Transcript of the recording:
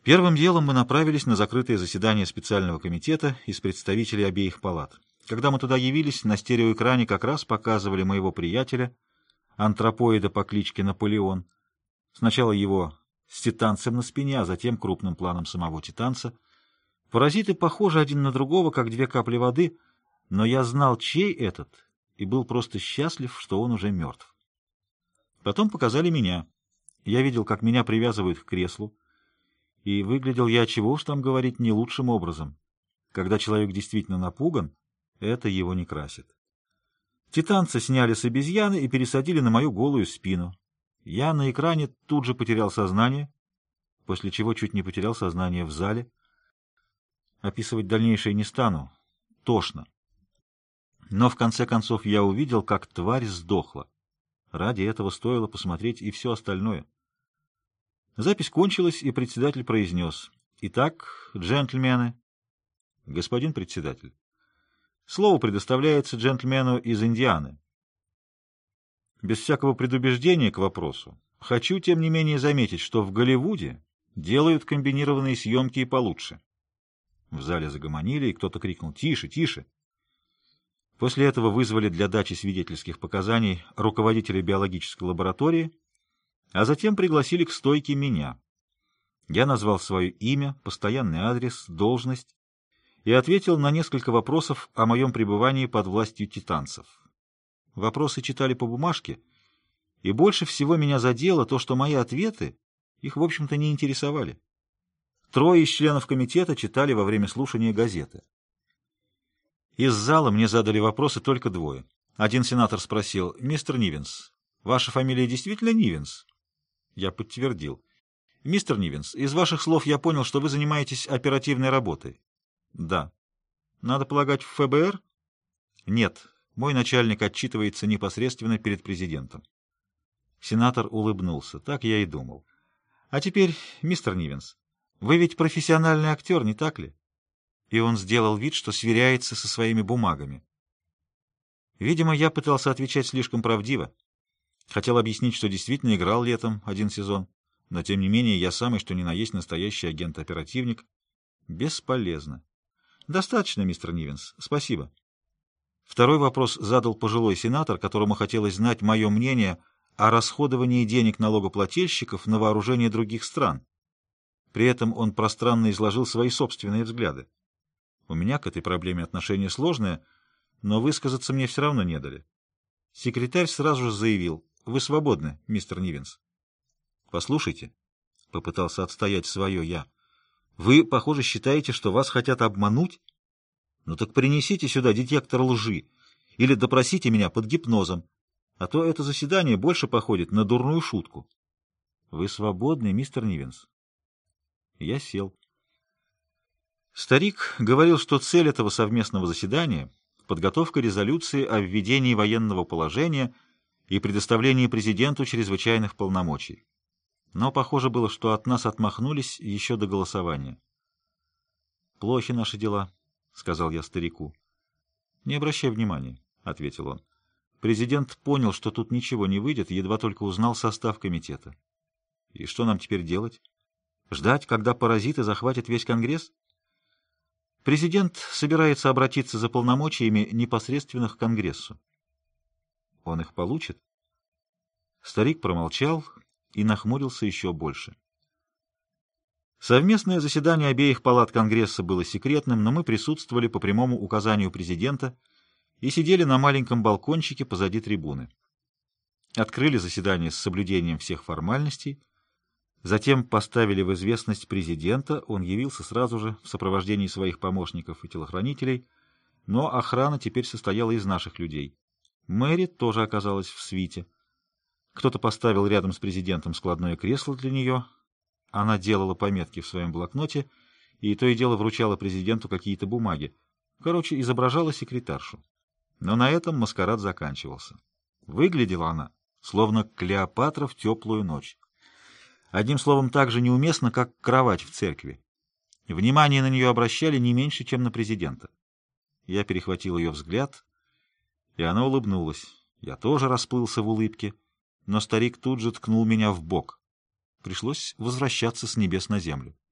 Первым делом мы направились на закрытое заседание специального комитета из представителей обеих палат. Когда мы туда явились, на стереоэкране как раз показывали моего приятеля, антропоида по кличке Наполеон. Сначала его с титанцем на спине, а затем крупным планом самого титанца. Паразиты похожи один на другого, как две капли воды, но я знал, чей этот, и был просто счастлив, что он уже мертв. Потом показали меня. Я видел, как меня привязывают к креслу, и выглядел я, чего уж там говорить, не лучшим образом. Когда человек действительно напуган, это его не красит. Титанца сняли с обезьяны и пересадили на мою голую спину. Я на экране тут же потерял сознание, после чего чуть не потерял сознание в зале. Описывать дальнейшее не стану. Тошно. Но в конце концов я увидел, как тварь сдохла. Ради этого стоило посмотреть и все остальное. Запись кончилась, и председатель произнес: «Итак, джентльмены...» «Господин председатель, слово предоставляется джентльмену из Индианы». Без всякого предубеждения к вопросу, хочу, тем не менее, заметить, что в Голливуде делают комбинированные съемки и получше. В зале загомонили, и кто-то крикнул: «Тише, тише!». После этого вызвали для дачи свидетельских показаний руководителя биологической лаборатории, а затем пригласили к стойке меня. Я назвал свое имя, постоянный адрес, должность и ответил на несколько вопросов о моем пребывании под властью титанцев. Вопросы читали по бумажке, и больше всего меня задело то, что мои ответы их, в общем-то, не интересовали. Трое из членов комитета читали во время слушания газеты. Из зала мне задали вопросы только двое. Один сенатор спросил: «Мистер Нивенс, ваша фамилия действительно Нивенс?» Я подтвердил. «Мистер Нивенс, из ваших слов я понял, что вы занимаетесь оперативной работой». «Да». «Надо полагать, в ФБР?» «Нет. Мой начальник отчитывается непосредственно перед президентом». Сенатор улыбнулся. Так я и думал. «А теперь, мистер Нивенс, вы ведь профессиональный актер, не так ли?» И он сделал вид, что сверяется со своими бумагами. Видимо, я пытался отвечать слишком правдиво. Хотел объяснить, что действительно играл летом один сезон, но тем не менее я самый что ни на есть настоящий агент-оперативник. Бесполезно. «Достаточно, мистер Нивенс. Спасибо». Второй вопрос задал пожилой сенатор, которому хотелось знать мое мнение о расходовании денег налогоплательщиков на вооружение других стран. При этом он пространно изложил свои собственные взгляды. У меня к этой проблеме отношение сложное, но высказаться мне все равно не дали. Секретарь сразу же заявил: «Вы свободны, мистер Нивенс». «Послушайте», — попытался отстоять свое я, — «вы, похоже, считаете, что вас хотят обмануть? Ну так принесите сюда детектор лжи или допросите меня под гипнозом, а то это заседание больше походит на дурную шутку». «Вы свободны, мистер Нивенс». Я сел. Старик говорил, что цель этого совместного заседания — подготовка резолюции о введении военного положения и предоставлении президенту чрезвычайных полномочий. Но похоже было, что от нас отмахнулись еще до голосования. «Плохи наши дела», — сказал я старику. «Не обращай внимания», — ответил он. «Президент понял, что тут ничего не выйдет, едва только узнал состав комитета. И что нам теперь делать? Ждать, когда паразиты захватят весь Конгресс? Президент собирается обратиться за полномочиями непосредственно к Конгрессу. Он их получит?» Старик промолчал и нахмурился еще больше. Совместное заседание обеих палат Конгресса было секретным, но мы присутствовали по прямому указанию президента и сидели на маленьком балкончике позади трибуны. Открыли заседание с соблюдением всех формальностей, затем поставили в известность президента, он явился сразу же в сопровождении своих помощников и телохранителей, но охрана теперь состояла из наших людей. Мэри тоже оказалась в свите. Кто-то поставил рядом с президентом складное кресло для нее. Она делала пометки в своем блокноте и то и дело вручала президенту какие-то бумаги. Короче, изображала секретаршу. Но на этом маскарад заканчивался. Выглядела она, словно Клеопатра в теплую ночь. Одним словом, так же неуместно, как кровать в церкви. Внимание на нее обращали не меньше, чем на президента. Я перехватил ее взгляд, и она улыбнулась. Я тоже расплылся в улыбке, но старик тут же ткнул меня в бок. Пришлось возвращаться с небес на землю.